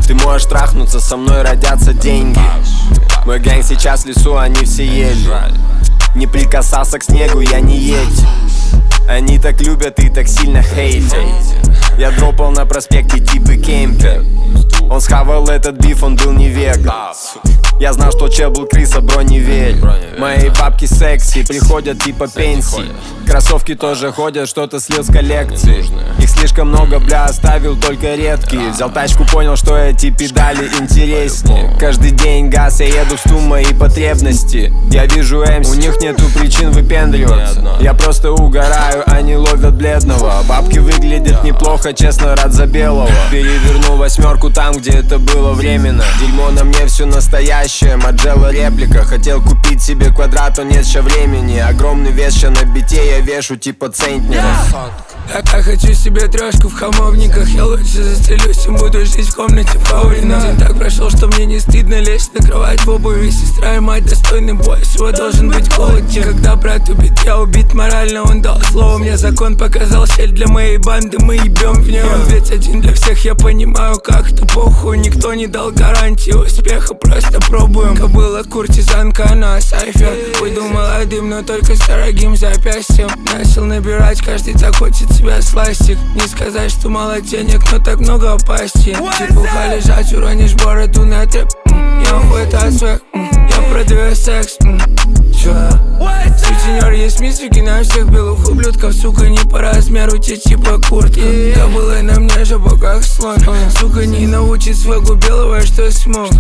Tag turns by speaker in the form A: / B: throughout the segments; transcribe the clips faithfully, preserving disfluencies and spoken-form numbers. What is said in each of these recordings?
A: Ты можешь трахнуться, со мной родятся деньги. Мой гэнг сейчас в лесу, они все ели. Не прикасался к снегу, я не едь. Они так любят и так сильно хейтят. Я дропал на проспекте типы кемпер. Он схавал этот биф, он был не веган. Я знал, что чел был крыса, бро, не верь. Мои бабки секси, приходят типа пенсии. Кроссовки тоже ходят, что-то слил с коллекции. Их слишком много, бля, оставил только редкие. Взял тачку, понял, что эти педали интереснее. Каждый день газ, я еду в сту, мои потребности. Я вижу эмси, у них нету причин выпендриваться. Я просто угораю, они ловят бледного. Бабки выглядят неплохо, честно, рад за белого. Переверну восьмерку там, где это было временно. Дерьмо на мне все настоящее, Маджелла реплика. Хотел купить себе квадрат, но нет ща времени. Огромный вес ща на бите, я вешу типа центнера.
B: Я, я хочу себе трешку в хамовниках. Я лучше застрелюсь и буду жить в комнате Паулина. День так прошел, что мне не стыдно лезть на кровать в обуви. Сестра и мать достойный бой, всего должен быть голод. Когда брат убит, я убит морально, он дал слово. Мне закон показал щель для моей банды, мы ебем в нее. Он ведь один для всех, я понимаю, как это похуй. Никто не дал гарантии успеха, просто пробуем. Кобыла куртизанка на сайфе. Уйду молодым, но только с дорогим запястьем. Начал набирать, каждый так хочет себя сластик. Не сказать, что мало денег, но так много опасти. Чепуха лежать, уронишь бороду на трэп. Я охуетаю свек, я продаю секс. Чё? Сутенер есть мистики на всех белых ублюдков. Сука, не по размеру, те типа куртка. Кобыла на мне жопа как слон. Сука, не научит свегу белого, что смог.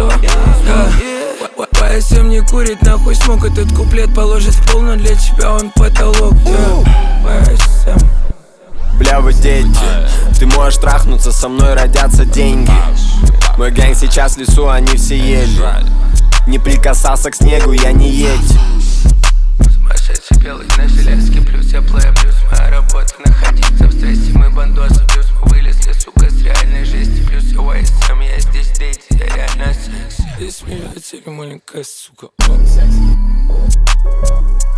B: По эс эм не курит, нахуй смог. Этот куплет положит в пол, но для тебя он потолок. По эс эм.
A: Бля, вы дети, ты можешь трахнуться, со мной родятся деньги. Мой гэнг сейчас в лесу, они все ели. Не прикасался к снегу, я не едь.
B: Сумасшедший белый на железке, плюс теплая, плюс моя работа. Находиться в стрессе, мы бандосы, плюс мы вылезли, сука, с реальной жести. Плюс я о эс эм, я здесь дети, я реально секси. Здесь смеется маленькая сука.